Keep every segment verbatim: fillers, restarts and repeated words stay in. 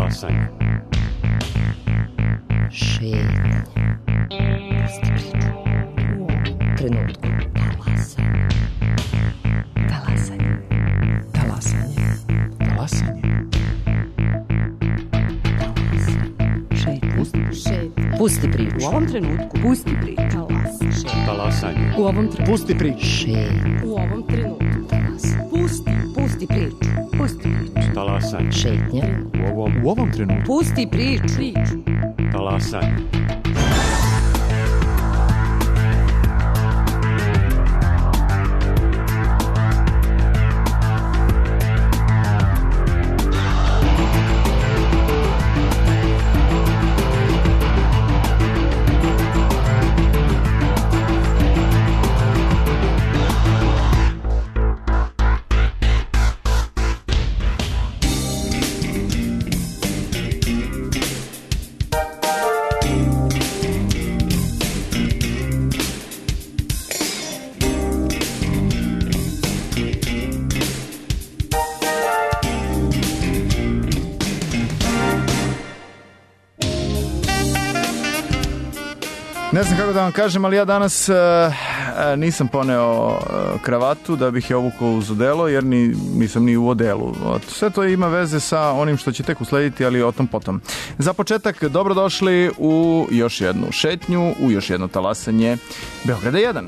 Talasanje. Šetnja. Pusti priču. U ovom trenutku. Talasanje. Talasanje. Talasanje. Talasanje. Šetnja. Šetnja. Pusti priču. U ovom trenutku. Pusti priču. Talasanje. U ovom trenutku. Pusti priču. Šetnja. U ovom trenutku. Talasanje. Pusti. Pusti priču. Pusti priču. Talasanje. Šetnja. U ovom, U ovom trenutku. Pusti priču. Priču. talasanje. Ne znam kako da vam kažem, ali ja danas uh, nisam poneo uh, kravatu da bih je obukao uz odelo, jer ni, nisam ni u odelu. Sve to ima veze sa onim što će tek uslediti, ali o tom potom. Za početak, dobrodošli u još jednu šetnju, u još jedno talasanje Beograda jedan.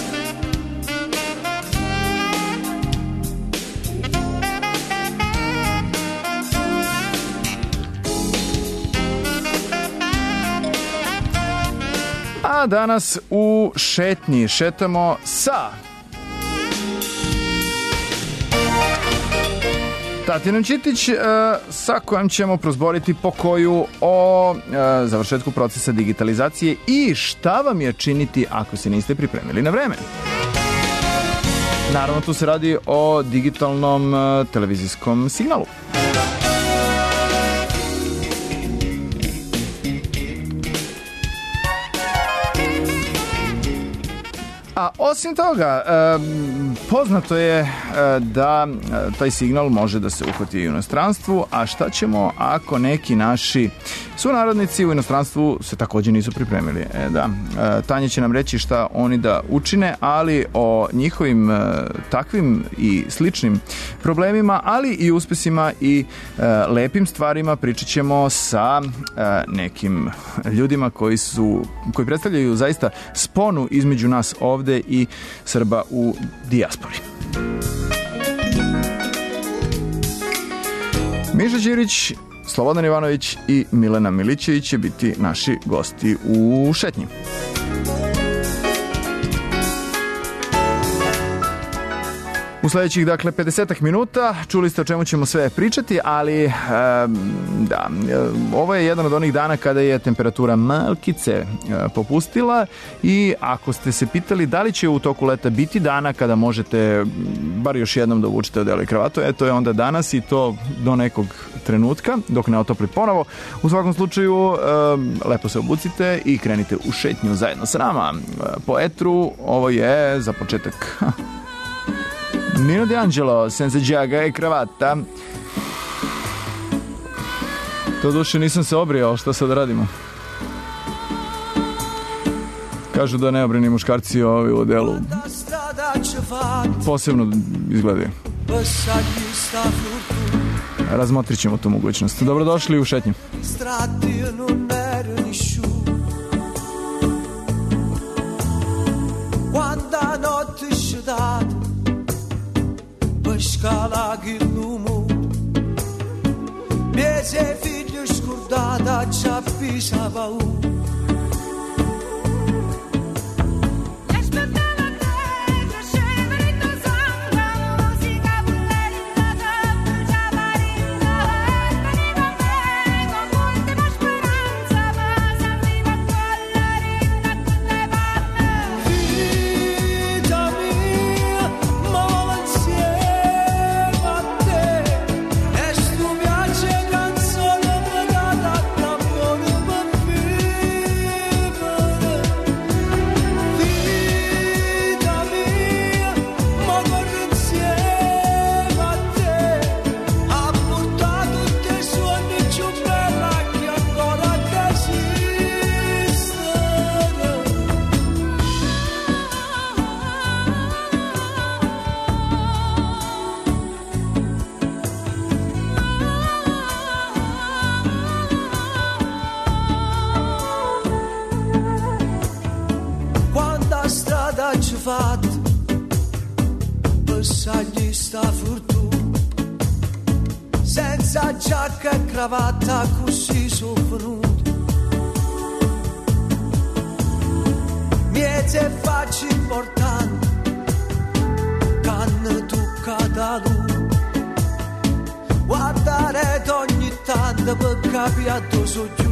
A danas u šetnji šetamo sa Tatjanom Ćitić, sa kojom ćemo prozboriti pokoju o završetku procesa digitalizacije i šta vam je činiti ako se niste pripremili na vreme. Naravno, tu se radi o digitalnom televizijskom signalu. A osim toga, poznato je da taj signal može da se uhvati i u inostranstvu, a šta ćemo ako neki naši sunarodnici u inostranstvu se također nisu pripremili? E, da, Tanja će nam reći šta oni da učine, ali o njihovim takvim i sličnim problemima, ali i uspesima i lepim stvarima pričat ćemo sa nekim ljudima koji su, koji predstavljaju zaista sponu između nas ovde i Srba u dijaspori. Miša Ćirić, Slobodan Ivanović i Milena Milićević će biti naši gosti u šetnji. U sljedećih, dakle, pedesetak minuta čuli ste o čemu ćemo sve pričati, ali e, da, ovo je jedan od onih dana kada je temperatura malkice e, popustila i ako ste se pitali da li će u toku leta biti dana kada možete bar još jednom da obučete odelo i kravatu, eto je onda danas i to do nekog trenutka, dok ne otopli ponovo. U svakom slučaju, e, lepo se obucite i krenite u šetnju zajedno sa nama. Po etru, ovo je za početak Nino D'Angelo, senza giaga e kravata. To duše nisam se obrijao, šta sad radimo? Kažu da neobrani muškarci ovi u delu posebno izgledaju. Razmotrit ćemo tu mogućnost. Dobrodošli u šetnju. Scala il lumo miese figlio scordata ci avvisava un sfat passagli sta fortuna senza giacca e cravatta così soffnuto miete facci importanti canne tocca da lui guardare ogni tanto per capire a dove sono giù.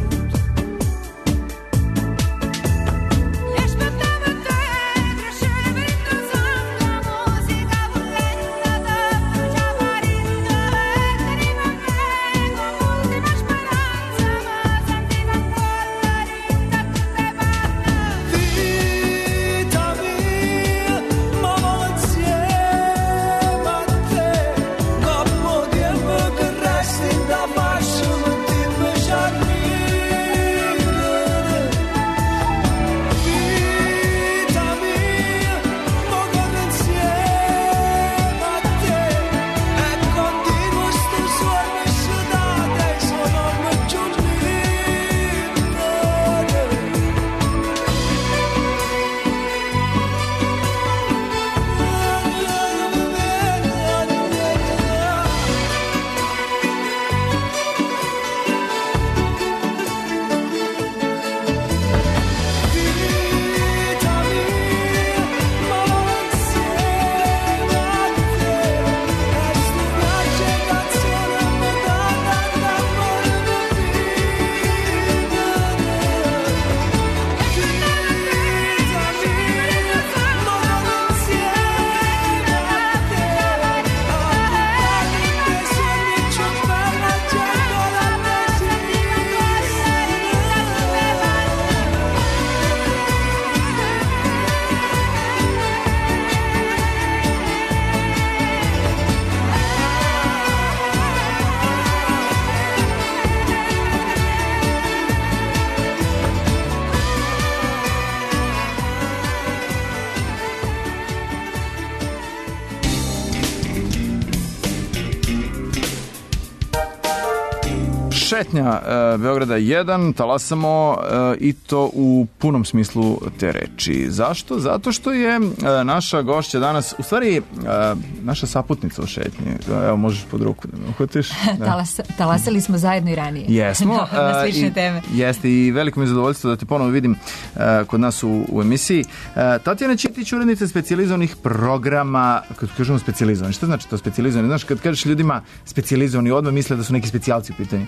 Šetnja e, Beograda jedan, talasamo e, i to u punom smislu te reči. Zašto? Zato što je e, naša gošća danas, u stvari e, naša saputnica u šetnji. Evo, možeš pod ruku da me uhvatiš. Da. Talas, talasali smo zajedno i ranije. Jesmo. na, na slične i, teme. Jeste i veliko mi je zadovoljstvo da te ponovo vidim e, kod nas u, u emisiji. E, Tatjana Ćitić, urednica specijalizovanih programa, kad kažemo specijalizovani, šta znači to specijalizovani? Znaš, kad kažeš ljudima specijalizovani, odmah misle da su neki specijalci u pitanju.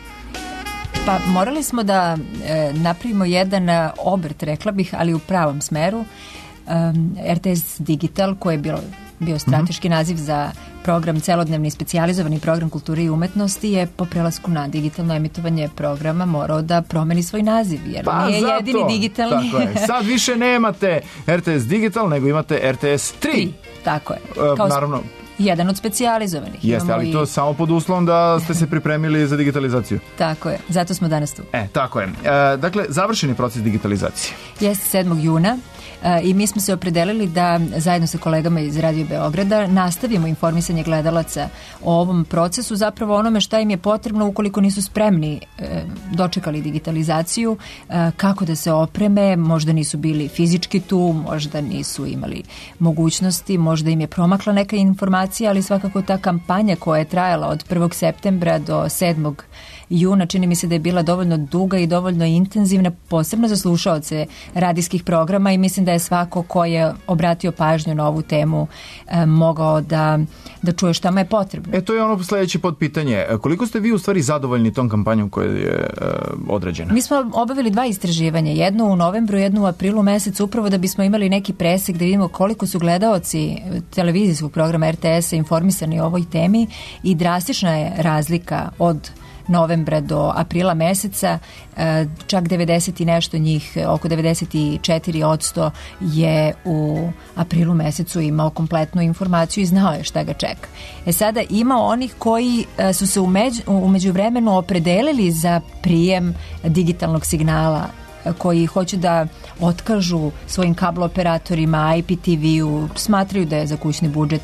Pa morali smo da e, napravimo jedan e, obrt, rekla bih, ali u pravom smeru. E, R T S Digital, koji je bilo, bio strateški mm-hmm. naziv za program celodnevni specijalizovani program kulture i umetnosti, je po prelasku na digitalno emitovanje programa morao da promeni svoj naziv, jer pa nije zato, jedini digitalni. Tako je. Sad više nemate R T S Digital, nego imate R T S tri. Tako je. Kao naravno. Jedan od specijalizovanih. Jeste, ali i... to samo pod uslovom da ste se pripremili za digitalizaciju. Tako je, zato smo danas tu. E, tako je. E, dakle, završen je proces digitalizacije. Jeste sedmog juna e, i mi smo se opredelili da zajedno sa kolegama iz Radio Beograda nastavimo informisanje gledalaca o ovom procesu, zapravo onome šta im je potrebno ukoliko nisu spremni e, dočekali digitalizaciju, e, kako da se opreme, možda nisu bili fizički tu, možda nisu imali mogućnosti, možda im je promakla neka informacija, ali svakako ta kampanja koja je trajala od prvog septembra do sedmog juna, čini mi se da je bila dovoljno duga i dovoljno intenzivna, posebno za slušaoce radijskih programa, i mislim da je svako ko je obratio pažnju na ovu temu eh, mogao da, da čuje šta mu je potrebno. E, to je ono sledeće podpitanje. Koliko ste vi u stvari zadovoljni tom kampanjom koja je eh, određena? Mi smo obavili dva istraživanja, jedno u novembru, jedno u aprilu mesecu, upravo da bismo imali neki presek da vidimo koliko su gledaoci televizijskog programa R T S-a informisani o ovoj temi, i drastična je razlika od novembra do aprila meseca, čak devedeset i nešto njih, oko devedeset četiri posto je u aprilu mesecu imao kompletnu informaciju i znao je šta ga čeka. E sada ima onih koji su se umeđu, umeđu vremenu opredelili za prijem digitalnog signala, koji hoće da otkažu svojim kablo operatorima, I P T V-u, smatraju da je za kućni budžet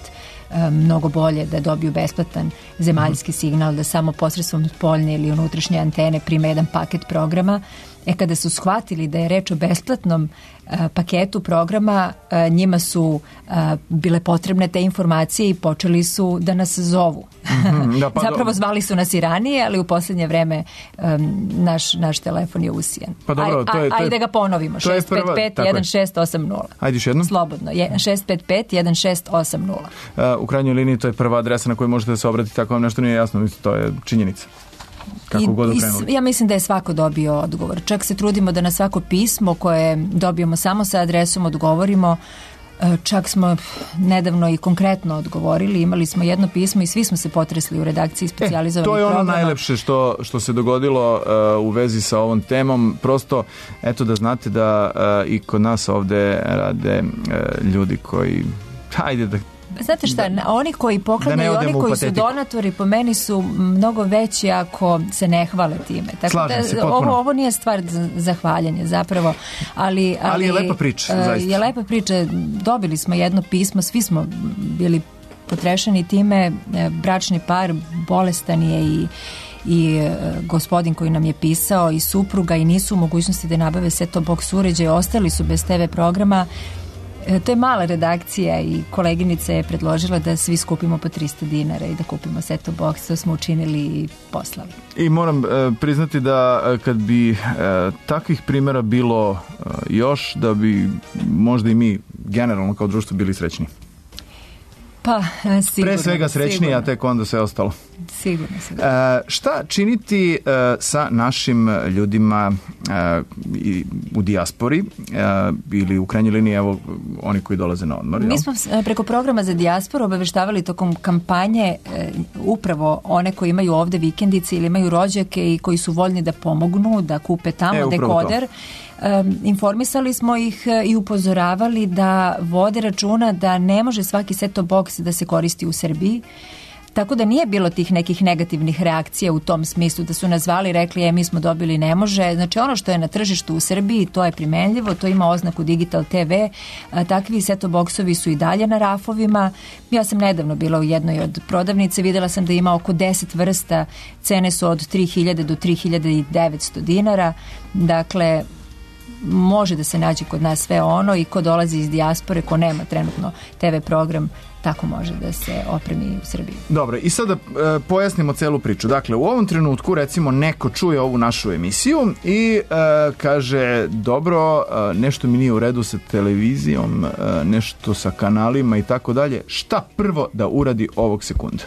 mnogo bolje da dobiju besplatan zemaljski signal, da samo posredstvom spoljne ili unutrašnje antene prime jedan paket programa. E kada su shvatili da je reč o besplatnom a, paketu programa, a, njima su a, bile potrebne te informacije i počeli su da nas zovu. Mm-hmm, da, pa Zapravo zvali su nas i ranije, ali u posljednje vreme um, naš, naš telefon je usijan. Pa dobro, to je, to je, ajde da ga ponovimo. šest pet pet jedan šest osam nula. Ajde još jednom. Slobodno. šest pet pet jedan šest osam nula. Uh, u krajnjoj liniji to je prva adresa na koju možete da se obratiti, tako vam nešto nije jasno, mislim, to je činjenica. Kako god I, ja mislim da je svako dobio odgovor. Čak se trudimo da na svako pismo koje dobijemo samo sa adresom odgovorimo. Čak smo nedavno i konkretno odgovorili. Imali smo jedno pismo i svi smo se potresli u redakciji specijalizovanih programa. E, to je ono programa. Najlepše što, što se dogodilo uh, u vezi sa ovom temom. Prosto, eto da znate da uh, i kod nas ovde rade uh, ljudi koji, hajde da Znate šta, da, oni koji poklanjaju i oni koji su donatori po meni su mnogo veći ako se ne hvale time. Tako Slažem da, se, potpuno. Ovo, ovo nije stvar za zahvaljanje zapravo, ali, ali, ali je lepa priča, uh, zaista. Je lepa priča, dobili smo jedno pismo, svi smo bili potrešeni time, bračni par, bolestan je i i uh, gospodin koji nam je pisao i supruga i nisu u mogućnosti da nabave set-top box uređaje, ostali su bez te ve programa. To je mala redakcija i koleginica je predložila da svi skupimo po trista dinara i da kupimo set-top box, to smo učinili i poslali. I moram e, priznati da kad bi e, takvih primjera bilo e, još, da bi možda i mi generalno kao društvo bili srećni. Pa, sigurno. Pre svega srećniji, a tek onda sve ostalo. Sigurno, sigurno. E, šta činiti e, sa našim ljudima e, i, u dijaspori e, ili u krajnjoj liniji, evo, oni koji dolaze na odmor? Mi smo preko programa za dijasporu obaveštavali tokom kampanje e, upravo one koji imaju ovde vikendice ili imaju rođake i koji su voljni da pomognu, da kupe tamo e, dekoder. Um, informisali smo ih i upozoravali da vode računa da ne može svaki set-top box da se koristi u Srbiji. Tako da nije bilo tih nekih negativnih reakcija u tom smislu da su nas zvali i rekli e, mi smo dobili ne može. Znači ono što je na tržištu u Srbiji to je primenljivo, to ima oznaku Digital te ve. A, takvi set-top boxovi su i dalje na rafovima. Ja sam nedavno bila u jednoj od prodavnice, videla sam da ima oko deset vrsta, cene su od tri hiljade do tri hiljade devetsto dinara. Dakle, može da se nađe kod nas sve ono i ko dolazi iz dijaspore, ko nema trenutno te ve program, tako može da se opremi u Srbiji. Dobro, i sada e, pojasnimo celu priču. Dakle, u ovom trenutku recimo neko čuje ovu našu emisiju i e, kaže, dobro, e, nešto mi nije u redu sa televizijom, e, nešto sa kanalima i tako dalje. Šta prvo da uradi ovog sekunda?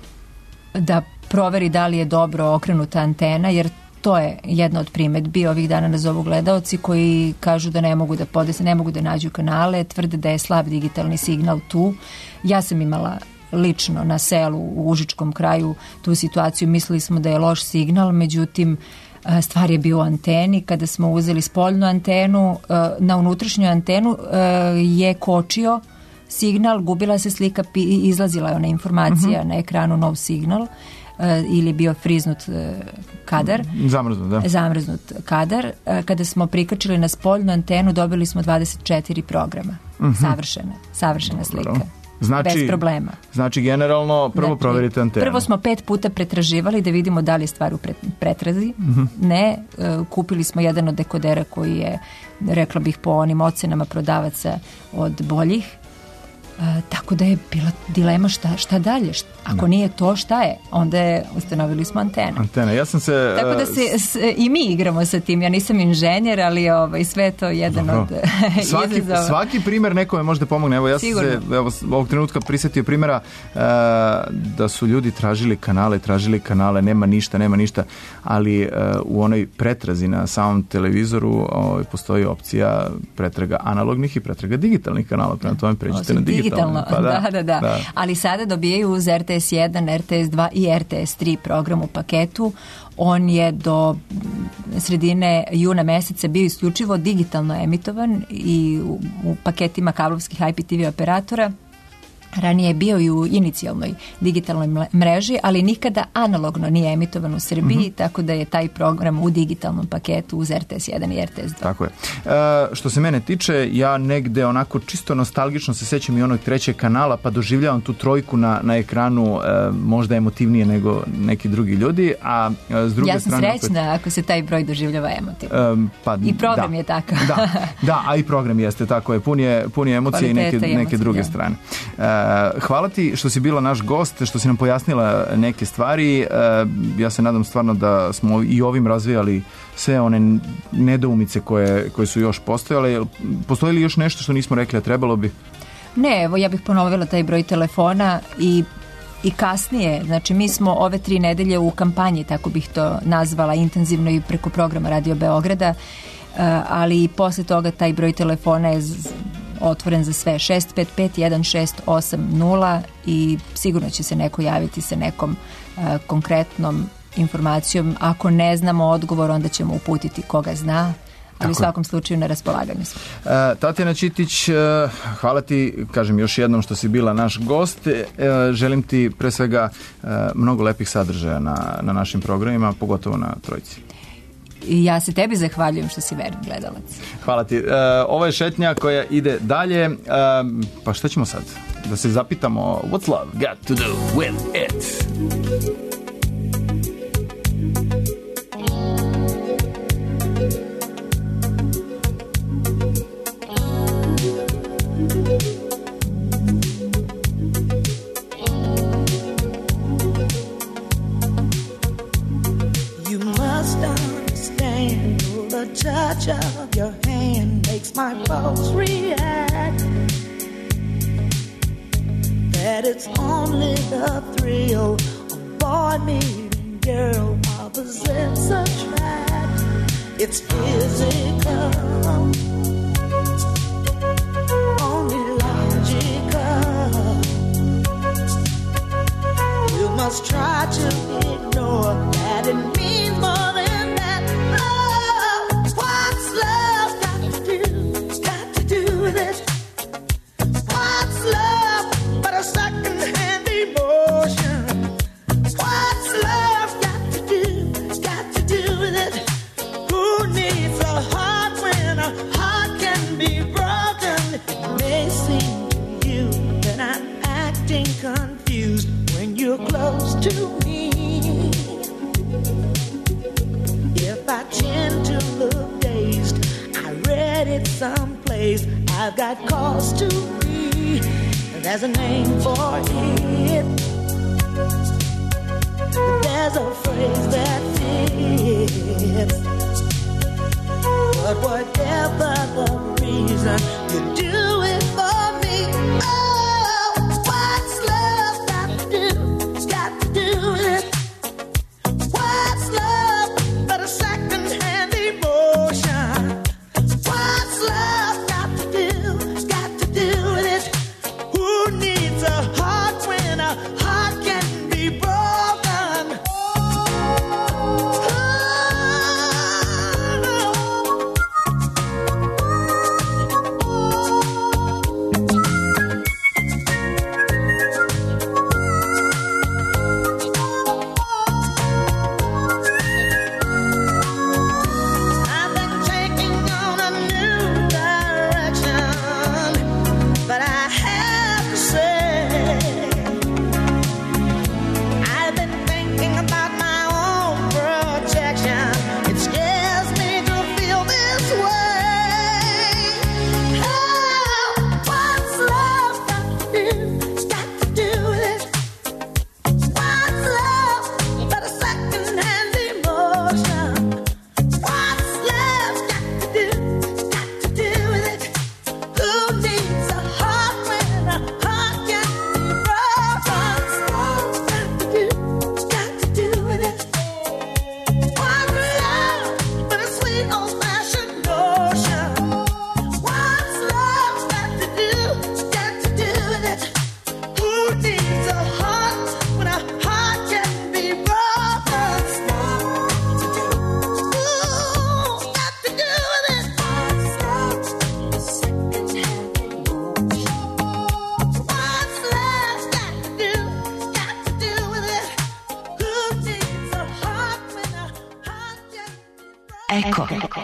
Da proveri da li je dobro okrenuta antena, jer to je jedna od primedbi. Ovih dana nas zovu gledaoci koji kažu da ne mogu da podese, ne mogu da nađu kanale, tvrde da je slab digitalni signal tu. Ja sam imala lično na selu u Užičkom kraju tu situaciju, mislili smo da je loš signal, međutim stvar je bio u anteni. Kada smo uzeli spoljnu antenu, na unutrašnju antenu je kočio signal, gubila se slika, izlazila je ona informacija uh-huh. na ekranu no signal. Ili bio friznut kadar. Zamrznut, da. Zamrznut kadar. Kada smo prikačili na spoljnu antenu, dobili smo dvadeset četiri programa. Uh-huh. Savršena, savršena slika. Znači, bez problema. Znači, generalno, prvo znači, proverite antenu. Prvo smo pet puta pretraživali da vidimo da li je stvar u pretrazi. Uh-huh. Ne, kupili smo jedan od dekodera koji je, rekla bih, po onim ocenama prodavaca od boljih. Uh, tako da je bila dilema šta, šta dalje. Šta, ako ne. Nije to, šta je? Onda je, ustanovili smo antenu. Antena, ja sam se... Tako da se s, i mi igramo sa tim. Ja nisam inženjer, ali ovaj, sve je to jedan Dobro. Od svaki, izazova. Svaki primjer nekome može da pomogne. Evo, ja Sigurno. sam se evo, ovog trenutka prisjetio primjera uh, da su ljudi tražili kanale, tražili kanale, nema ništa, nema ništa, ali uh, u onoj pretrazi na samom televizoru uh, postoji opcija pretraga analognih i pretraga digitalnih kanala. Prema tome pređite na digitalno. Digitalno, pa da, da, da, da. da. Ali sada dobijaju uz er te es jedan, er te es dva i er te es tri program u paketu. On je do sredine juna meseca bio isključivo digitalno emitovan i u, u paketima kablovskih I P T V operatora. Ranije je bio i u inicijalnoj digitalnoj mreži, ali nikada analogno nije emitovan u Srbiji, mm-hmm. tako da je taj program u digitalnom paketu uz R T S jedan i R T S dva. Tako je. E, što se mene tiče, ja negde onako čisto nostalgično se sećam i onog trećeg kanala, pa doživljavam tu trojku na, na ekranu e, možda emotivnije nego neki drugi ljudi, a s druge ja sam strane... srećna opet, ako se taj broj doživljava emotivno. E, pa, I program da, je takav. da, da, a i program jeste tako je. Pun je, pun je emocije i neke, emocije, neke druge da. strane. E, hvala ti što si bila naš gost, što si nam pojasnila neke stvari. E, ja se nadam stvarno da smo i ovim razvijali sve one nedoumice koje, koje su još postojale. Postoji li još nešto što nismo rekli, a trebalo bi? Ne, evo ja bih ponovila taj broj telefona i i kasnije, znači mi smo ove tri nedelje u kampanji, tako bih to nazvala, intenzivno i preko programa Radio Beograda, ali i posle toga taj broj telefona je otvoren za sve, šest pet pet jedan šest osam nula, i sigurno će se neko javiti sa nekom uh, konkretnom informacijom. Ako ne znamo odgovor, onda ćemo uputiti koga zna, ali u svakom slučaju na raspolaganju smo. Uh, Tatjana Ćitić, uh, hvala ti, kažem još jednom što si bila naš gost. Uh, želim ti pre svega uh, mnogo lepih sadržaja na, na našim programima, pogotovo na Trojici. I ja se tebi zahvaljujem što si verni gledalac. Hvala ti. Uh, ovo je šetnja koja ide dalje. Uh, pa šta ćemo sad? Da se zapitamo what's love got to do with it? Touch of your hand makes my pulse react. That it's only the thrill of boy meeting girl opposites attract. It's physical, only logical. You must try to ignore that it means more than that. What's love got to do, got to do with it? What's love but a second-hand emotion? What's love got to do, got to do with it? Who needs a heart when a heart can be broken? It may seem to you that I'm acting confused when you're close to me. If I tend to look dazed, I read it someplace, I've got cause to be. There's a name for it. There's a phrase that fits. But whatever the reason, you do it for me. Oh, what's love got to do? It's got to do with it. What's love but a second-hand emotion? What's love got to do? Got to do with it. Who needs a heart when a heart can be broken? Oh, no. Eko.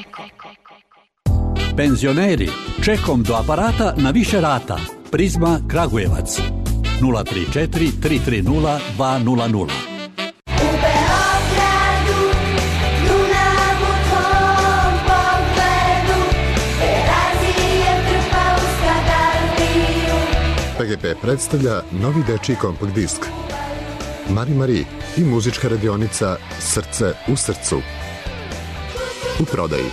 Penzioneri, čekom do aparata na više rata. Prizma Kragujevac. nula tri četiri tri tri nula dva nula nula. P G P predstavlja novi dečiji kompakt disk Mari Mari i muzička radionica Srce u srcu. U prodaji.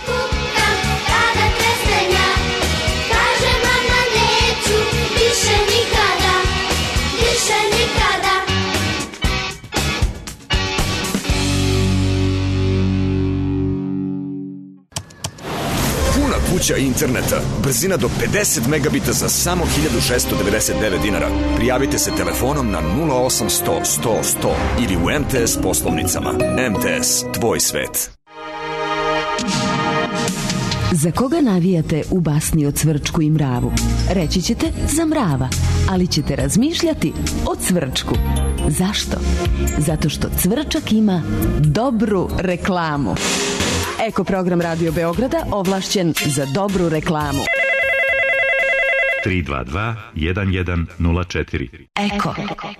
Kuća interneta, brzina do pedeset megabita za samo hiljadu šessto devedeset devet dinara. Prijavite se telefonom na nula osam sto sto sto ili u M T S poslovnicama. M T S, tvoj svet. Za koga navijate u basni o Cvrčku i Mravu? Reći ćete za Mrava, ali ćete razmišljati o Cvrčku. Zašto? Zato što Cvrčak ima dobru reklamu. Eko program Radio Beograda ovlašćen za dobru reklamu. tri dva dva jedan jedan nula četiri. Eko.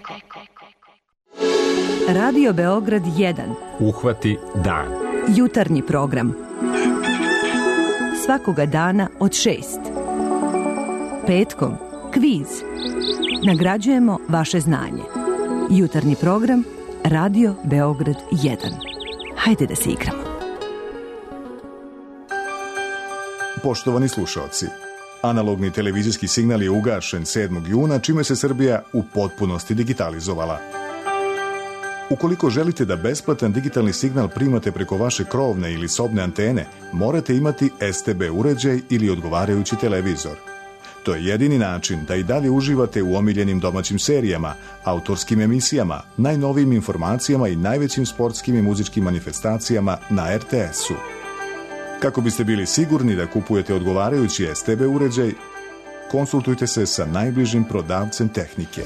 Radio Beograd jedan. Uhvati dan. Jutarnji program. Svakoga dana od šest. Petkom kviz. Nagrađujemo vaše znanje. Jutarnji program Radio Beograd jedan. Hajde da se igramo. Poštovani slušaoci, analogni televizijski signal je ugašen sedmog juna, čime se Srbija u potpunosti digitalizovala. Ukoliko želite da besplatan digitalni signal primate preko vaše krovne ili sobne antene, morate imati S T B uređaj ili odgovarajući televizor. To je jedini način da i dalje uživate u omiljenim domaćim serijama, autorskim emisijama, najnovijim informacijama i najvećim sportskim i muzičkim manifestacijama na R T S-u. Kako biste bili sigurni da kupujete odgovarajući S T B uređaj, konsultujte se sa najbližim prodavcem tehnike.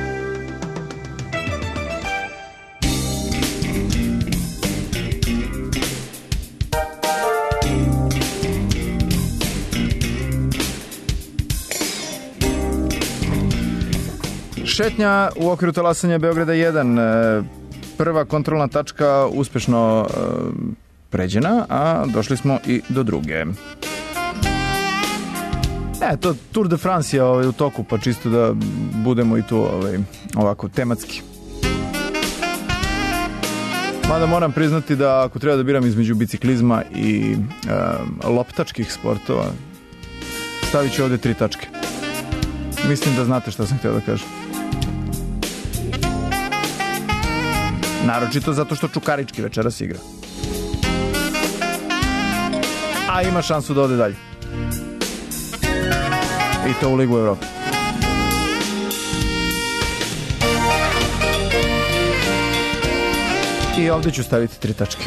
Šetnja u okviru talasanja Beograda jedan. Prva kontrolna tačka uspešno pređena, a došli smo i do druge. E, to Tour de France je ovaj, u toku, pa čisto da budemo i tu ovaj, ovako tematski. Mada moram priznati da ako treba da biram između biciklizma i e, loptačkih sportova, stavit ću ovde tri tačke. Mislim da znate šta sam htio da kažem. Naročito zato što Čukarički večeras igra. A ima šansu da ode dalje. I to u Ligu Evrope. I ovdje ću staviti tri tačke.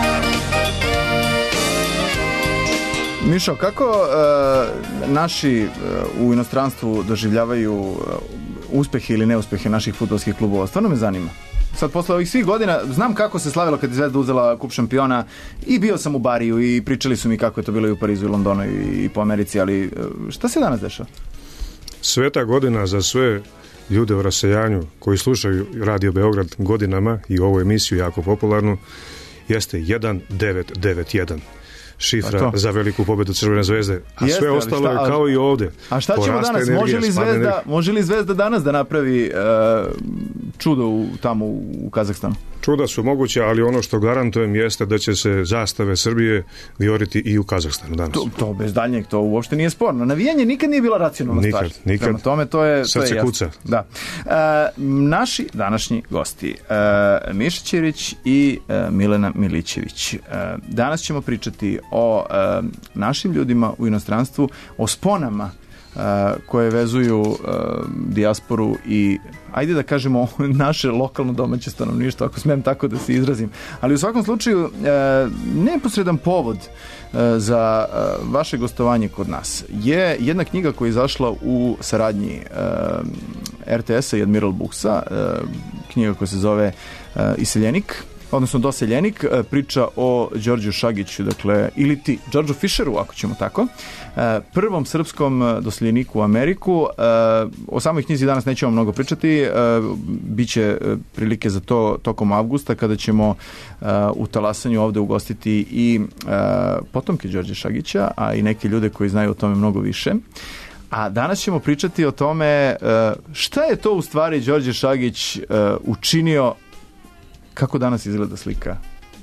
Mišo, kako uh, naši uh, u inostranstvu doživljavaju uh, uspehe ili neuspehe naših fudbalskih klubova? Stvarno me zanima. Sad, posle ovih svih godina, znam kako se slavilo kad je Zvezda uzela kup šampiona i bio sam u Bariju i pričali su mi kako je to bilo i u Parizu i Londonu i po Americi, ali šta se danas dešava? Sveta godina za sve ljude u rasejanju koji slušaju Radio Beograd godinama i ovu emisiju jako popularnu jeste jedan devet devet jedan. Šifra za veliku pobedu Crvene zvezde. A jeste, sve ostalo šta, je kao i ovde. A šta ćemo danas? Energije, može, li zvezda, može li Zvezda danas da napravi uh, čudo u, tamo u Kazahstanu? Čuda su moguće, ali ono što garantujem jeste da će se zastave Srbije vijoriti i u Kazahstanu danas. To, to bez daljnjeg, to uopšte nije sporno. Navijanje nikad nije bila racionalna stvar. Nikad, nikad. Prema tome, to je, srce to je kuca. Da. Uh, naši današnji gosti, uh, Miša Ćirić i uh, Milena Milićević. Uh, danas ćemo pričati o uh, našim ljudima u inostranstvu, o sponama Uh, koje vezuju uh, dijasporu i ajde da kažemo naše lokalno domaće stanovništvo, ako smijem tako da se izrazim. Ali u svakom slučaju uh, neposredan povod uh, za uh, vaše gostovanje kod nas je jedna knjiga koja je izašla u saradnji uh, R T S-a i Admiral Booksa, uh, knjiga koja se zove uh, Iseljenik. odnosno Doseljenik, priča o Đorđu Šagiću, dakle, ili ti, Đorđu Fischeru, ako ćemo tako, prvom srpskom doseljeniku u Ameriku. O samoj knjizi danas nećemo mnogo pričati, biće prilike za to tokom avgusta, kada ćemo u talasanju ovde ugostiti i potomke Đorđa Šagića, a i neke ljude koji znaju o tome mnogo više. A danas ćemo pričati o tome šta je to u stvari Đorđe Šagić učinio, kako danas izgleda slika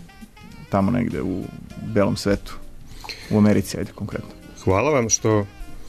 tamo negde u belom svetu, u Americi, ajde konkretno. Hvala vam što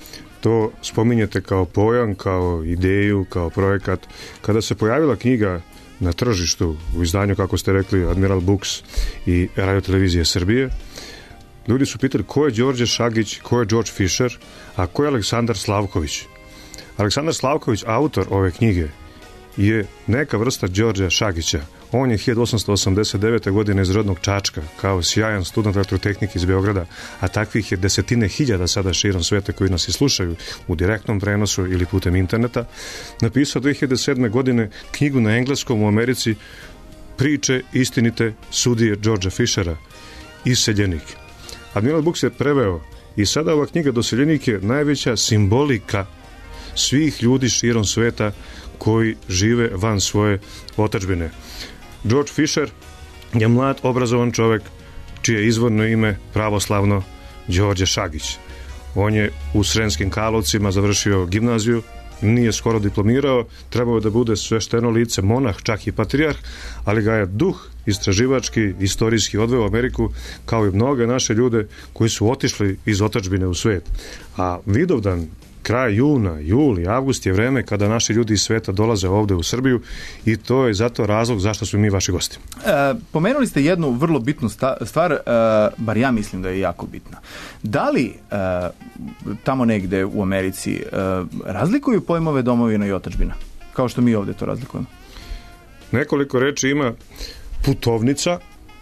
to spominjete kao pojam, kao ideju, kao projekat. Kada se pojavila knjiga na tržištu u izdanju, kako ste rekli, Admiral Books i Radio Televizije Srbije, ljudi su pitali ko je Đorđe Šagić, ko je George Fisher, a ko je Aleksandar Slavković. Aleksandar Slavković, autor ove knjige, je neka vrsta Đorđa Šagića. On je hiljadu osamsto osamdeset devete. godine iz rodnog Čačka, kao sjajan student elektrotehnike iz Beograda, a takvih je desetine hiljada sada širom sveta koji nas i slušaju u direktnom prenosu ili putem interneta, napisao dve hiljade sedme. godine knjigu na engleskom u Americi, Priče istinite sudije Đorđa Fischera, Iseljenik. Admiral Books je preveo i sada ova knjiga Doseljenik je najveća simbolika svih ljudi širom sveta koji žive van svoje otadžbine. George Fisher je mlad, obrazovan čovek čije izvorno ime pravoslavno Đorđe Šagić. On je u Sremskim Karlovcima završio gimnaziju, nije skoro diplomirao, trebao je da bude svešteno lice, monah, čak i patrijarh, ali ga je duh istraživački, istorijski odveo u Ameriku, kao i mnoge naše ljude koji su otišli iz otadžbine u svet. A Vidovdan, kraj juna, juli, avgust je vreme kada naši ljudi iz sveta dolaze ovde u Srbiju i to je zato razlog zašto su mi vaši gosti. E, pomenuli ste jednu vrlo bitnu stvar, e, bar ja mislim da je jako bitna. Da li e, tamo negde u Americi e, razlikuju pojmove domovina i otadžbina, kao što mi ovde to razlikujemo? Nekoliko reči ima: putovnica,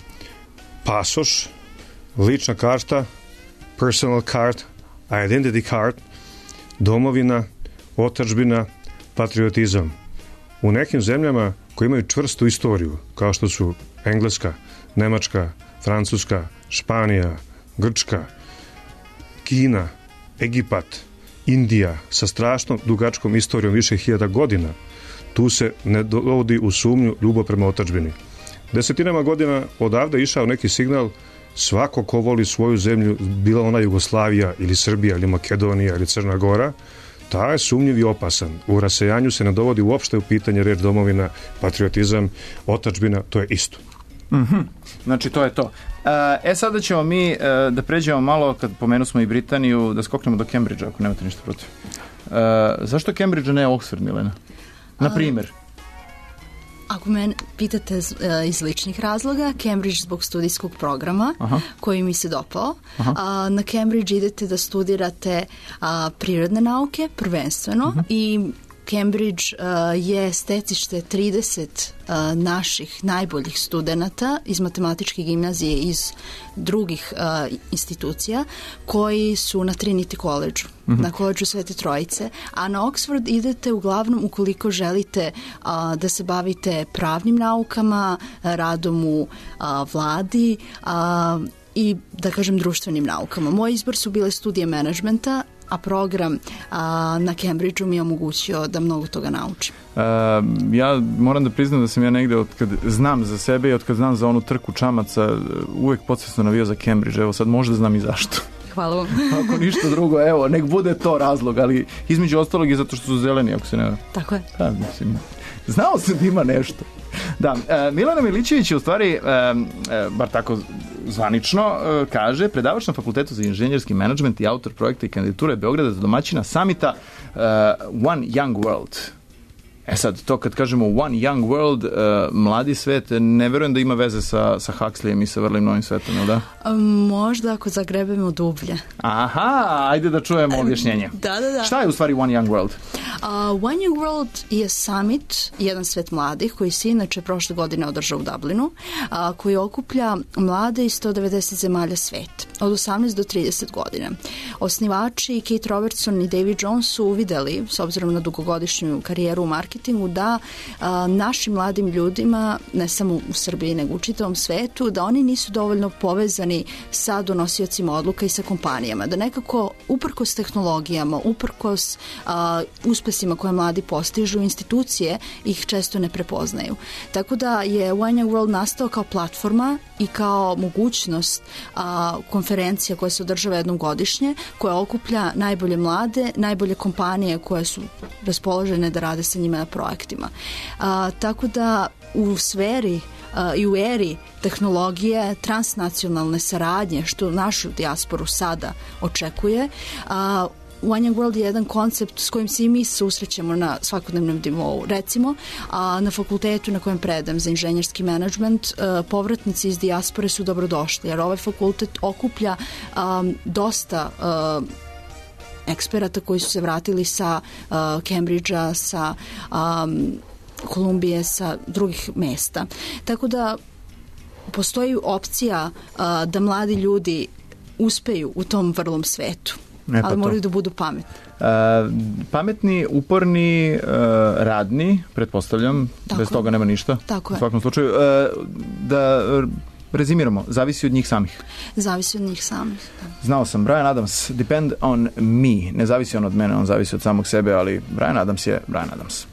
pasoš, lična karta, personal card, identity card, domovina, otadžbina, patriotizam. U nekim zemljama koje imaju čvrstu istoriju, kao što su Engleska, Nemačka, Francuska, Španija, Grčka, Kina, Egipat, Indija, sa strašno dugačkom istorijom više hiljada godina, tu se ne dovodi u sumnju ljubav prema otadžbini. Desetinama godina odavde išao neki signal: svako ko voli svoju zemlju, bila ona Jugoslavija ili Srbija ili Makedonija ili Crna Gora, taj je sumnjiv i opasan. U rasejanju se ne dovodi uopšte u pitanje reč domovina, patriotizam, otadžbina, to je isto. Mm-hmm. Znači, to je to. E, sada ćemo mi e, da pređemo malo, kad pomenu smo i Britaniju, da skoknemo do Cambridgea, ako nemate ništa protiv. E, zašto Cambridge, ne Oxford, Milena? Na primjer. Ako me pitate iz ličnih razloga, Cambridge zbog studijskog programa, aha, koji mi se dopao. A, na Cambridge idete da studirate a, prirodne nauke prvenstveno, uh-huh, i Cambridge uh, je stecište trideset uh, naših najboljih studenata iz matematičke gimnazije iz drugih uh, institucija koji su na Trinity College-u, mm-hmm, na koledžu Svete Trojice, a na Oxford idete uglavnom ukoliko želite uh, da se bavite pravnim naukama, radom u uh, vladi uh, i, da kažem, društvenim naukama. Moj izbor su bile studije menadžmenta, a program a, na Cambridgeu mi je omogućio da mnogo toga naučim. Uh, ja moram da priznam da sam ja negde od kad znam za sebe i od kad znam za onu trku čamaca uvek podsvesno navio za Cambridge. Evo sad možda znam i zašto. Hvala vam. Ako ništa drugo, evo, nek bude to razlog, ali između ostalog je zato što su zeleni, ako se ne vara. Tako je. Da, mislim, znao sam da ima nešto. Da, uh, Milana Milićević je u stvari, uh, uh, bar tako zvanično, uh, kaže, predavač na Fakultetu za inženjerski menadžment i autor projekta i kandidature Beograda za domaćina samita uh, One Young World. E sad, to kad kažemo One Young World, uh, mladi svet, ne verujem da ima veze sa, sa Huxleyem i sa vrlim novim svetom, ili da? Možda ako zagrebemo dublje. Aha, ajde da čujemo objašnjenje. Da, da, da. Šta je u stvari One Young World? Uh, One Young World je summit, jedan svet mladih, koji se inače prošle godine održao u Dublinu, a, koji okuplja mlade iz sto devedeset zemalja sveta, od osamnaest do trideset godina. Osnivači Kate Robertson i David Jones su uvideli, s obzirom na dugogodišnju karijeru u marketingu, da a, našim mladim ljudima, ne samo u Srbiji, nego u čitavom svetu, da oni nisu dovoljno povezani sa donosiocima odluka i sa kompanijama, da nekako uprkos tehnologijama, uprkos a, uspesima koje mladi postižu, institucije ih često ne prepoznaju. Tako da je One Young World nastao kao platforma i kao mogućnost a, konferencija koja se održava jednom godišnje, koja okuplja najbolje mlade, najbolje kompanije koje su raspoložene da rade sa njima na projektima. A, tako da u sferi a, i u eri tehnologije, transnacionalne saradnje, što našu dijasporu sada očekuje, a, One Young World je jedan koncept s kojim se i mi susrećemo na svakodnevnom nivou. Recimo, a, na fakultetu na kojem predam za inženjerski menadžment, a, povratnici iz dijaspore su dobrodošli, jer ovaj fakultet okuplja a, dosta a, eksperata koji su se vratili sa a, Cambridgea, sa a, Kolumbije, sa drugih mesta. Tako da postoji opcija a, da mladi ljudi uspeju u tom vrlom svetu. E, pa ali moraju da budu pametni. Uh, pametni, uporni, uh, radni, pretpostavljam, tako, bez toga nema ništa. Tako u svakom slučaju. Uh, da rezimiramo, zavisi od njih samih. Zavisi od njih samih. Da. Znao sam, Bryan Adams, depend on me. Ne zavisi on od mene, on zavisi od samog sebe, ali Bryan Adams je Bryan Adams.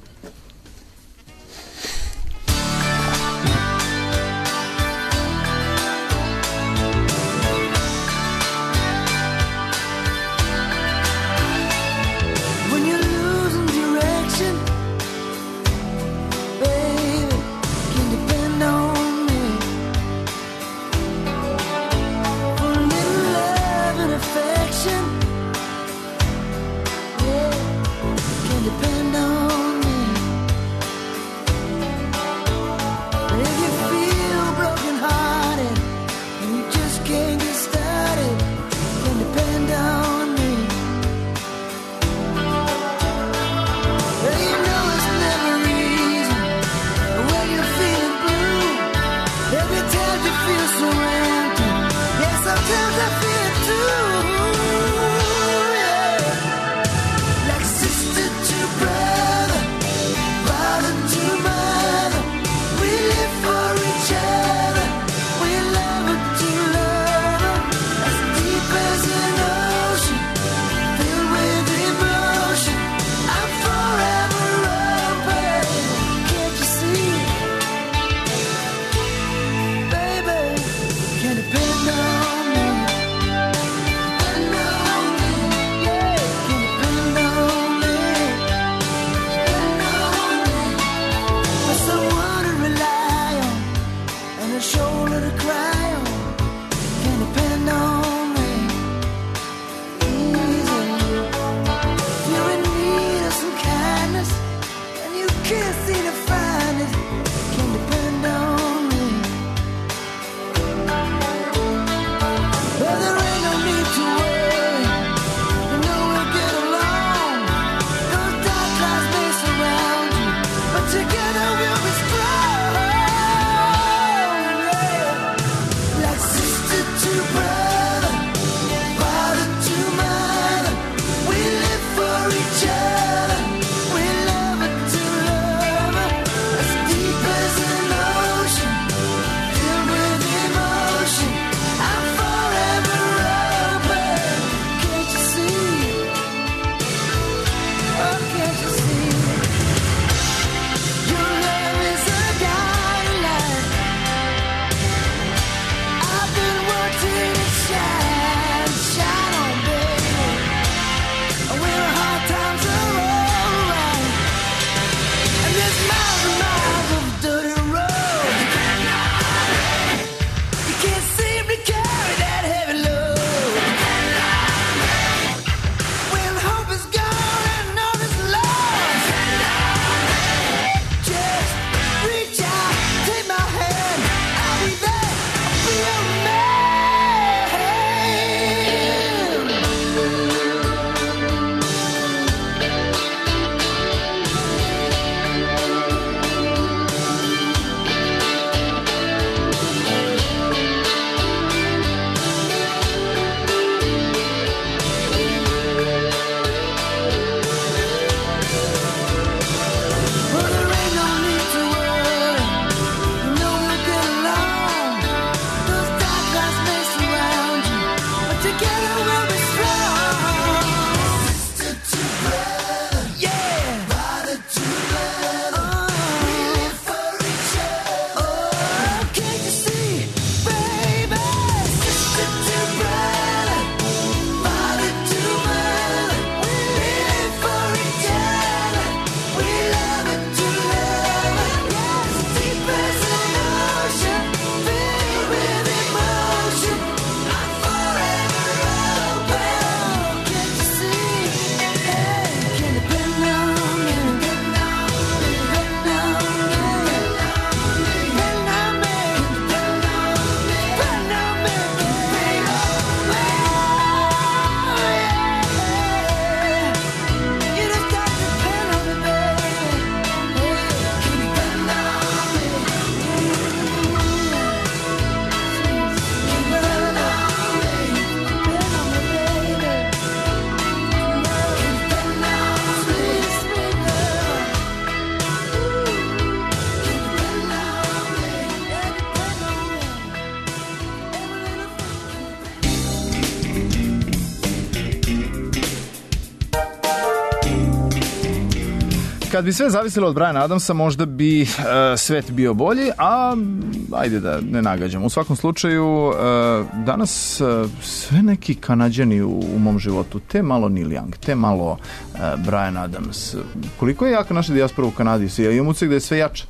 Kad bi sve zavisilo od Briana Adamsa, možda bi uh, svet bio bolji, a ajde da ne nagađamo. U svakom slučaju, uh, danas uh, sve neki Kanađani u, u mom životu, te malo Neil Young, te malo uh, Brian Adams. Koliko je jaka naša dijaspora u Kanadi? Ja imam utisak da je sve jača.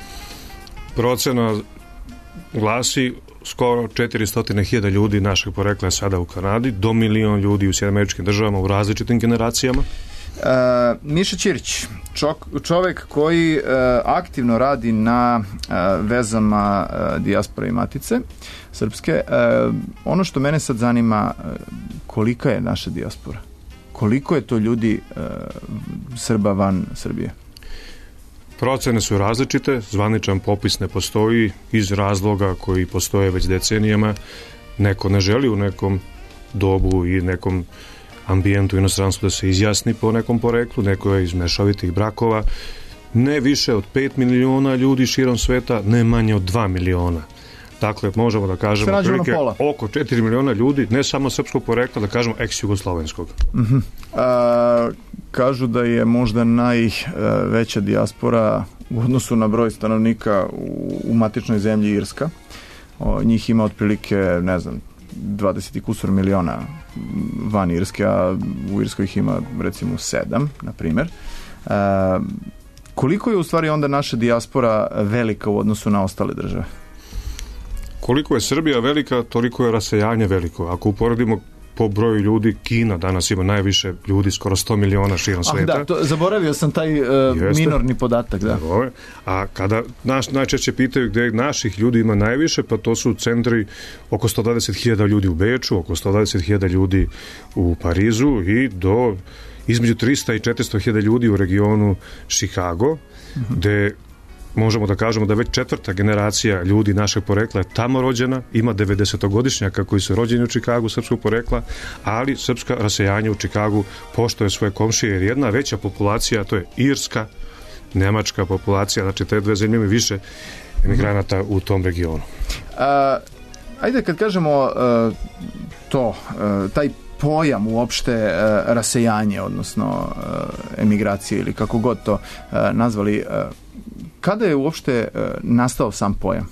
Procena glasi skoro četiristo hiljada ljudi našeg porekla je sada u Kanadi, do milion ljudi u Sjedinjenim Američkim Državama u različitim generacijama. Uh, Miša Ćirić, čok, čovek koji uh, aktivno radi na uh, vezama uh, dijaspore i matice srpske. Uh, ono što mene sad zanima, uh, kolika je naša dijaspora? Koliko je to ljudi uh, Srba van Srbije? Procene su različite, zvaničan popis ne postoji iz razloga koji postoje već decenijama. Neko ne želi u nekom dobu i nekom ambijentu inostranstvu da se izjasni po nekom poreklu, neko je iz mešovitih brakova. Ne više od pet miliona ljudi širom sveta, ne manje od dva miliona. Dakle, možemo da kažemo otprilike oko četiri miliona ljudi, ne samo srpskog porekla, da kažemo ex-jugoslovenskog. Uh-huh. A, kažu da je možda najveća dijaspora u odnosu na broj stanovnika u, u matičnoj zemlji Irska. O, njih ima otprilike, ne znam, dvadeset i kusur miliona van Irske, a u Irskoj ih ima recimo sedam, na primjer. E, koliko je u stvari onda naša dijaspora velika u odnosu na ostale države? Koliko je Srbija velika, toliko je rasejanje veliko. Ako uporedimo po broju ljudi, Kina danas ima najviše ljudi, skoro sto miliona širom sveta. Ah, da, to, zaboravio sam taj uh, minorni podatak. Da. A kada naš, najčešće pitaju gde naših ljudi ima najviše, pa to su centri oko sto dvadeset hiljada ljudi u Beču, oko sto dvadeset hiljada ljudi u Parizu i do između tristo i četiristo hiljada ljudi u regionu Chicago, uh-huh. gde možemo da kažemo da već četvrta generacija ljudi našeg porekla je tamo rođena, ima devedesetogodišnjaka koji su rođeni u Čikagu srpskog porekla, ali srpska rasejanje u Čikagu poštuje svoje komšije, jer jedna veća populacija, to je irska, nemačka populacija, znači te dve zemlje imaju više emigranata u tom regionu. A, ajde kad kažemo uh, to, uh, taj pojam uopšte uh, rasejanje, odnosno uh, emigracije ili kako god to uh, nazvali, uh, kada je uopšte uh, nastao sam pojam?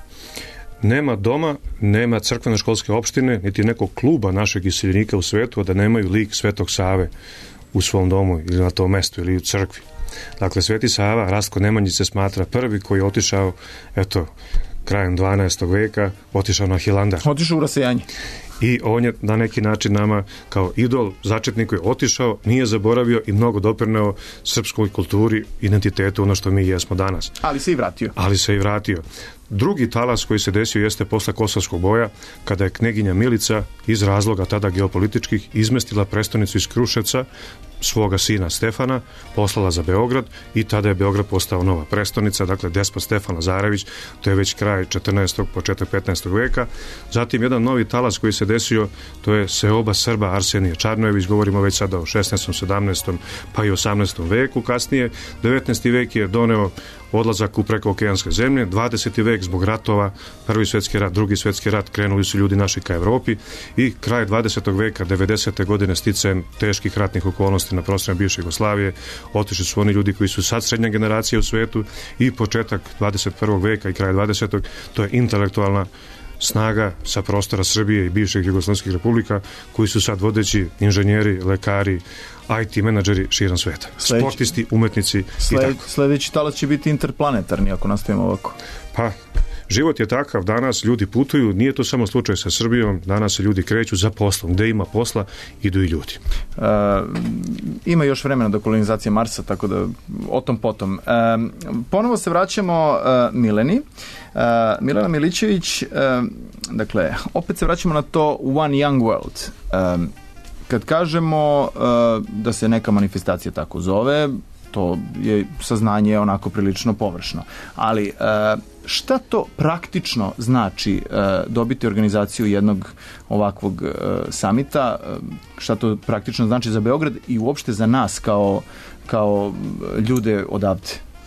Nema doma, nema crkveno-školske opštine, niti nekog kluba našeg iseljenika u svetu, a da nemaju lik Svetog Save u svom domu ili na tom mestu ili u crkvi. Dakle, Sveti Sava, Rastko Nemanjić se smatra prvi koji je otišao, eto, krajem dvanaestog veka, otišao na Hilandar. Otišao u rasejanje. I on je na neki način nama kao idol, začetnik koji je otišao, nije zaboravio i mnogo doprineo srpskoj kulturi, identitetu, ono što mi jesmo danas. Ali se i vratio. Ali se i vratio. Drugi talas koji se desio jeste posle Kosovskog boja, kada je kneginja Milica iz razloga tada geopolitičkih izmestila prestonicu iz Kruševca, svoga sina Stefana, poslala za Beograd i tada je Beograd postao nova prestonica, dakle despot Stefan Lazarević, to je već kraj četrnaestog početak petnaestog veka. Zatim jedan novi talas koji se desio, to je seoba Srba Arsenije Čarnojević, govorimo već sada o šesnaestom, sedamnaestom pa i osamnaestom veku. Kasnije devetnaesti vek je doneo odlazak u prekookeanske zemlje, dvadeseti vek zbog ratova, prvi svjetski rat, drugi svjetski rat, krenuli su ljudi naši ka Evropi i kraj dvadesetog veka, devedesete godine, sticajem teških ratnih okolnosti na prostorima bivše Jugoslavije, otišli su oni ljudi koji su sad srednja generacija u svetu i početak dvadeset prvog veka i kraj dvadesetog to je intelektualna snaga sa prostora Srbije i bivših jugoslovenskih republika koji su sad vodeći inženjeri, lekari, I T menadžeri širom sveta. Sledeći, sportisti, umetnici sled, i tako. Sledeći talas će biti interplanetarni ako nastavimo ovako. Pa, život je takav, danas ljudi putuju, nije to samo slučaj sa Srbijom, danas se ljudi kreću za poslom, gde ima posla, idu i ljudi. E, ima još vremena do kolonizacije Marsa, tako da o tom potom. E, ponovo se vraćamo e, Mileni. E, Milena Milićević, e, dakle, opet se vraćamo na to One Young World. E, kad kažemo uh, da se neka manifestacija tako zove, to je saznanje onako prilično površno. Ali uh, šta to praktično znači uh, dobiti organizaciju jednog ovakvog uh, samita? Uh, šta to praktično znači za Beograd i uopšte za nas kao, kao ljude odavde?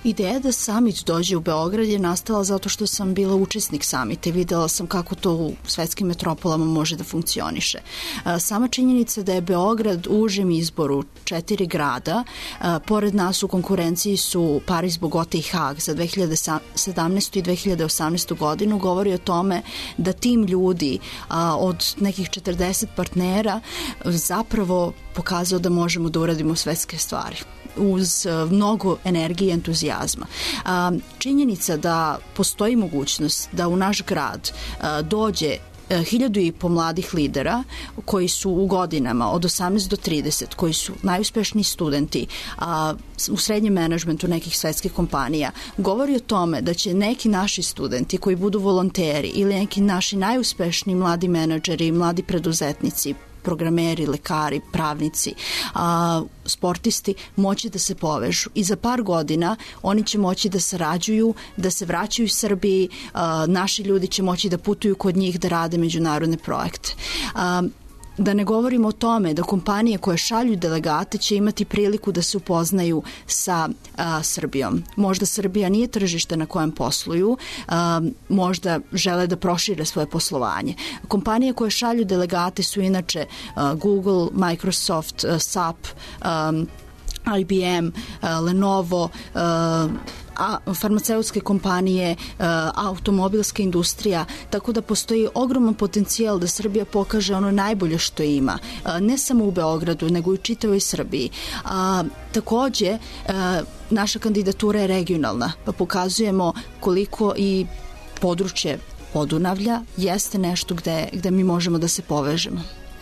Ideja da summit dođe u Beograd je nastala zato što sam bila učesnik summita i videla sam kako to u svetskim metropolama može da funkcioniše. Sama činjenica da je Beograd u užem izboru četiri grada, pored nas u konkurenciji su Pariz, Bogota i Hag za dve hiljade sedamnaestu i dve hiljade osamnaestu godinu, govori o tome da tim ljudi od nekih četrdeset partnera zapravo pokazao da možemo da uradimo svetske stvari uz mnogo energije i entuzijazma. Činjenica da postoji mogućnost da u naš grad dođe hiljadu i po mladih lidera koji su u godinama od osamnaest do trideset, koji su najuspešniji studenti a, u srednjem menadžmentu nekih svetskih kompanija, govori o tome da će neki naši studenti koji budu volonteri ili neki naši najuspešniji mladi menadžeri, mladi preduzetnici, programeri, lekari, pravnici, a, sportisti moći da se povežu i za par godina oni će moći da sarađuju, da se vraćaju Srbiji, a, naši ljudi će moći da putuju kod njih da rade međunarodne projekte. A, Da ne govorimo o tome da kompanije koje šalju delegate će imati priliku da se upoznaju sa a, Srbijom. Možda Srbija nije tržište na kojem posluju, a, možda žele da prošire svoje poslovanje. Kompanije koje šalju delegate su inače a, Google, Microsoft, a, S A P, a, I B M, a, Lenovo, a, a farmaceutske kompanije, automobilska industrija, tako da postoji ogroman potencijal da Srbija pokaže ono najbolje što ima, ne samo u Beogradu, nego i u čitavoj Srbiji. A, takođe, a, naša kandidatura je regionalna, pa pokazujemo koliko i područje Podunavlja jeste nešto gde, gde mi možemo da se povežemo.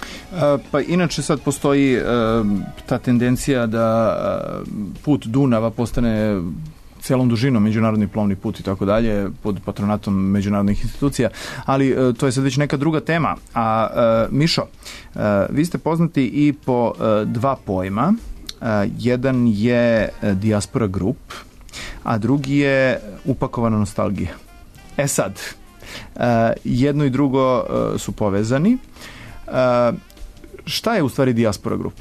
Pa inače sad postoji ta tendencija da put Dunava postane celom dužinom međunarodni plovni put i tako dalje pod patronatom međunarodnih institucija, ali to je sad već neka druga tema. A Mišo, vi ste poznati i po dva pojma. Jedan je Diaspora Group, a drugi je Upakovana nostalgija. E sad, jedno i drugo su povezani. Šta je u stvari Diaspora Group?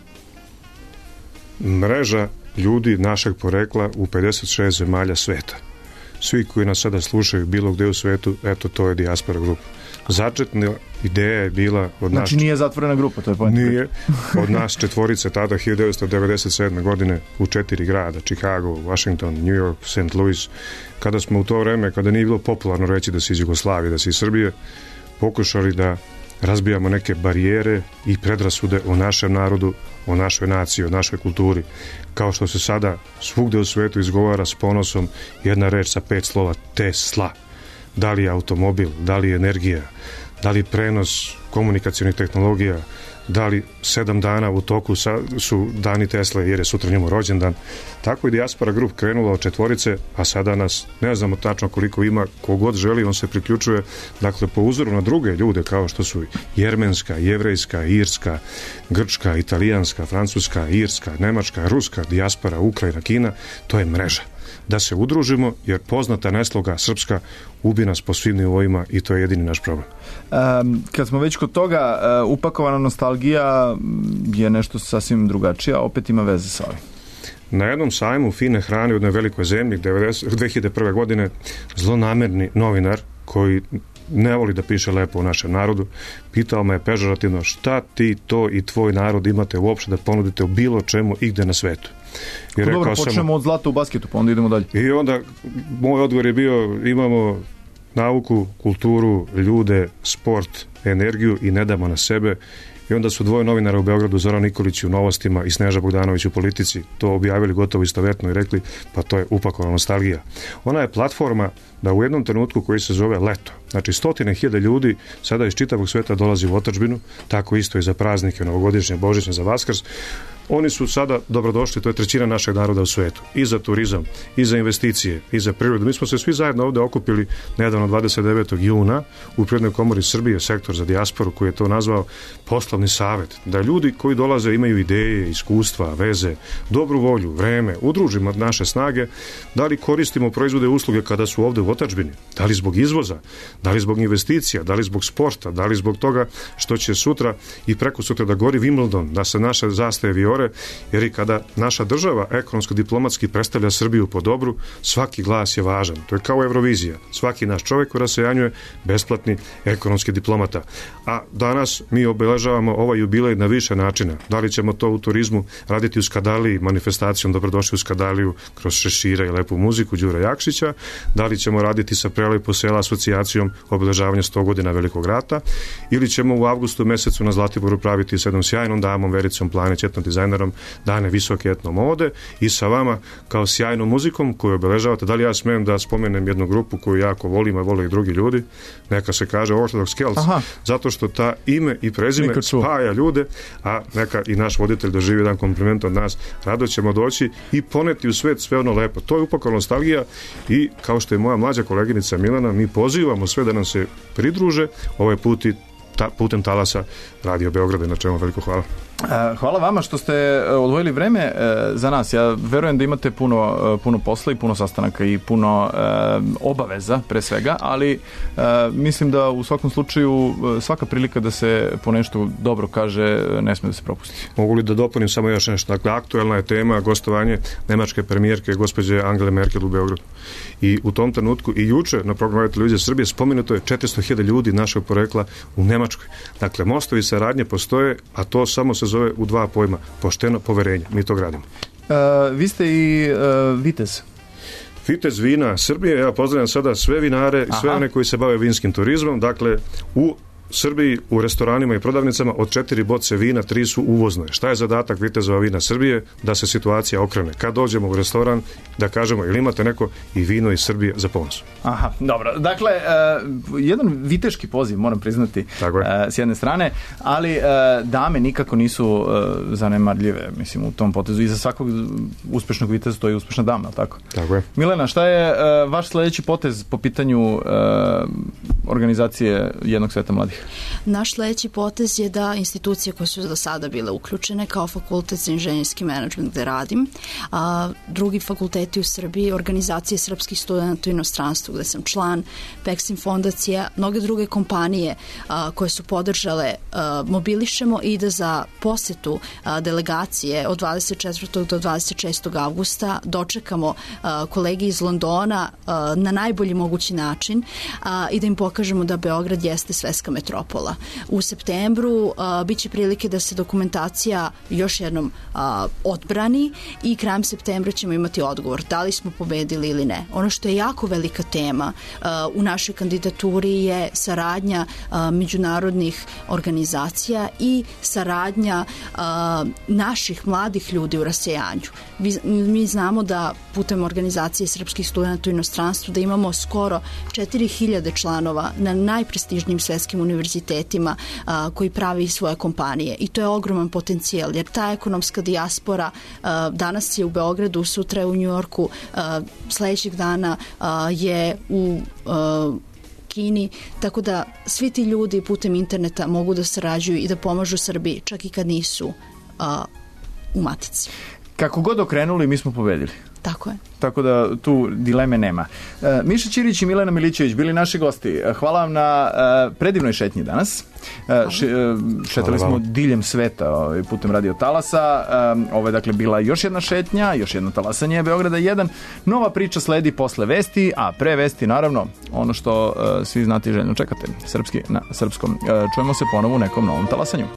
Mreža ljudi našeg porekla u pedeset šest zemalja sveta. Svi koji nas sada slušaju bilo gde u svetu, eto, to je Diaspora Group. Začetna ideja je bila od nas... Znači nije zatvorena grupa, to je point. Nije. Od nas četvorice tada hiljadu devetsto devedeset sedme. godine u četiri grada, Chicago, Washington, New York, Saint Louis, kada smo u to vreme, kada nije bilo popularno reći da si iz Jugoslavije, da si iz Srbije, pokušali da razbijamo neke barijere i predrasude o našem narodu, o našoj naciji, o našoj kulturi. Kao što se sada svugde u svetu izgovara s ponosom jedna reč sa pet slova, Tesla. Da li je automobil, da li je energija, da li prenos komunikacionih tehnologija, da li sedam dana u toku su dani Tesle jer je sutra njemu rođendan. Tako i Diaspora Group krenula od četvorice, a sada nas ne znamo tačno koliko ima, kogod želi on se priključuje, dakle po uzoru na druge ljude kao što su jermenska, jevrejska, irska, grčka, italijanska, francuska, irska, nemačka, ruska, dijaspora, Ukrajina, Kina, to je mreža. Da se udružimo, jer poznata nesloga srpska ubi nas po svim nivoima i to je jedini naš problem. Um, kad smo već kod toga, uh, upakovana nostalgija je nešto sasvim drugačije, a opet ima veze sa ovim. Na jednom sajmu fine hrane u jednoj velikoj zemlji dve hiljade prve. godine zlonamerni novinar koji ne voli da piše lepo o našem narodu, pitao me je pežorativno šta ti to i tvoj narod imate uopšte da ponudite u bilo čemu igde na svetu. I rekao dobro, počnemo sam, od zlata u basketu, pa onda idemo dalje. I onda moj odgovor je bio, imamo nauku, kulturu, ljude, sport, energiju i ne damo na sebe. I onda su dvoje novinara u Beogradu, Zoran Nikolić u Novostima i Sneža Bogdanović u Politici, to objavili gotovo istovetno i rekli, pa to je upakovana nostalgija. Ona je platforma da u jednom trenutku koji se zove leto, znači stotine hiljada ljudi sada iz čitavog sveta dolazi u otadžbinu, tako isto i za praznike, novogodišnje, božićne, za Vaskrs. Oni su sada dobrodošli, to je trećina našeg naroda u svetu, i za turizam, i za investicije, i za prirodu. Mi smo se svi zajedno ovde okupili nedavno dvadeset devetog juna u Privrednoj komori Srbije, sektor za dijasporu, koji je to nazvao poslovni savet, da ljudi koji dolaze imaju ideje, iskustva, veze, dobru volju, vreme, udružimo naše snage, da li koristimo proizvode i usluge kada su ovde u otadžbini, da li zbog izvoza, Da li zbog investicija, da li zbog sporta, da li zbog toga što će sutra i preko sutra da gori Wimbledon, da se naše zastave vijore, jer i kada naša država ekonomsko-diplomatski predstavlja Srbiju po dobru, svaki glas je važan. To je kao Eurovizija. Svaki naš čovjek u rasejanju je besplatni ekonomski diplomata. A danas mi obeležavamo ovaj jubilej na više načina. Da li ćemo to u turizmu raditi u Skadaliji, manifestacijom Dobrodošli u Skadaliju kroz šešira i lepu muziku Đure Jakšića, da li ćemo raditi sa Prelepo sela asocijacijom obeležavanja sto godina Velikog rata, ili ćemo u avgustu mesecu na Zlatiboru praviti s jednom sjajnom damom Vericom Planić, etno dizajnerom, dane visoke etno mode i sa vama kao sjajnom muzikom koju obeležavate. Da li ja smijem da spomenem jednu grupu koju jako volim, a vole i drugi ljudi? Neka se kaže Orthodox Celts, zato što ta ime i prezime spaja ljude, a neka i naš voditelj doživi jedan kompliment od nas. Rado ćemo doći i poneti u svet sve ono lepo. To je upakao nostalgija i kao što je moja mlađa koleginica Milana, mi pozivamo sve da nam se pridruže ovaj put i ta, putem talasa Radio Beograda, na čemu veliko hvala. Hvala vama što ste odvojili vreme za nas. Ja verujem da imate puno, puno posla i puno sastanaka i puno obaveza pre svega, ali mislim da u svakom slučaju svaka prilika da se po nešto dobro kaže ne sme da se propusti. Mogu li da dopunim samo još nešto? Dakle, aktuelna je tema gostovanje nemačke premijerke gospođe Angele Merkel u Beogradu. I u tom trenutku i juče na programu televizije Srbije spomenuto je četiristo hiljada ljudi našeg porekla u Nemačkoj. Dakle, mostovi saradnje postoje, a to samo se zove u dva pojma, pošteno poverenje. Mi to gradimo. Uh, vi ste i uh, vitez. Vitez vina Srbije. Ja pozdravljam sada sve vinare i sve one koji se bave vinskim turizmom. Dakle, u Srbiji u restoranima i prodavnicama od četiri boce vina, tri su uvozne. Šta je zadatak Vitezova vina Srbije? Da se situacija okrene. Kad dođemo u restoran, da kažemo ili imate neko i vino iz Srbije za ponos. Aha, dobro. Dakle, uh, jedan viteški poziv, moram priznati, uh, s jedne strane, ali uh, dame nikako nisu uh, zanemarljive, mislim, u tom potezu. I za svakog uspešnog viteza stoji uspešna dama, tako? Tako je. Milena, šta je uh, vaš sledeći potez po pitanju uh, organizacije Jednog sveta mladih? Naš sledeći potez je da institucije koje su do sada bile uključene, kao fakultet za inženjerski menadžment gde radim, a drugi fakulteti u Srbiji, organizacije srpskih studenta u inostranstvu gde sam član, Peksim fondacija, mnoge druge kompanije a, koje su podržale, a, mobilišemo i da za posetu a, delegacije od dvadeset četvrtog do dvadeset šestog avgusta dočekamo a, kolege iz Londona a, na najbolji mogući način a, i da im pokažemo da Beograd jeste svetska metropola. U septembru a, biće prilike da se dokumentacija još jednom a, odbrani i krajem septembra ćemo imati odgovor da li smo pobedili ili ne. Ono što je jako velika tema a, u našoj kandidaturi je saradnja a, međunarodnih organizacija i saradnja a, naših mladih ljudi u rasejanju. Vi, mi znamo da putem organizacije srpskih studenta u inostranstvu da imamo skoro četiri hiljade članova na najprestižnijim svetskim univerzitetima a, koji pravi svoje kompanije i to je ogroman potencijal jer ta ekonomska dijaspora a, danas je u Beogradu, sutra je u Njujorku, a, sledećeg dana a, je u a, Kini, tako da svi ti ljudi putem interneta mogu da sarađuju i da pomažu Srbiji čak i kad nisu a, u matici. Kako god okrenuli, mi smo pobedili. Tako je. Tako da tu dileme nema. E, Miša Ćirić i Milena Milićević bili naši gosti. Hvala vam na e, predivnoj šetnji danas. E, š, e, šetali smo diljem sveta ovaj, putem Radio Talasa. E, ovo je dakle bila još jedna šetnja, još jedno talasanje Beograda jedan. Nova priča sledi posle vesti, a pre vesti naravno ono što e, svi znate i željno čekate. Srpski na srpskom. E, čujemo se ponovo u nekom novom talasanju.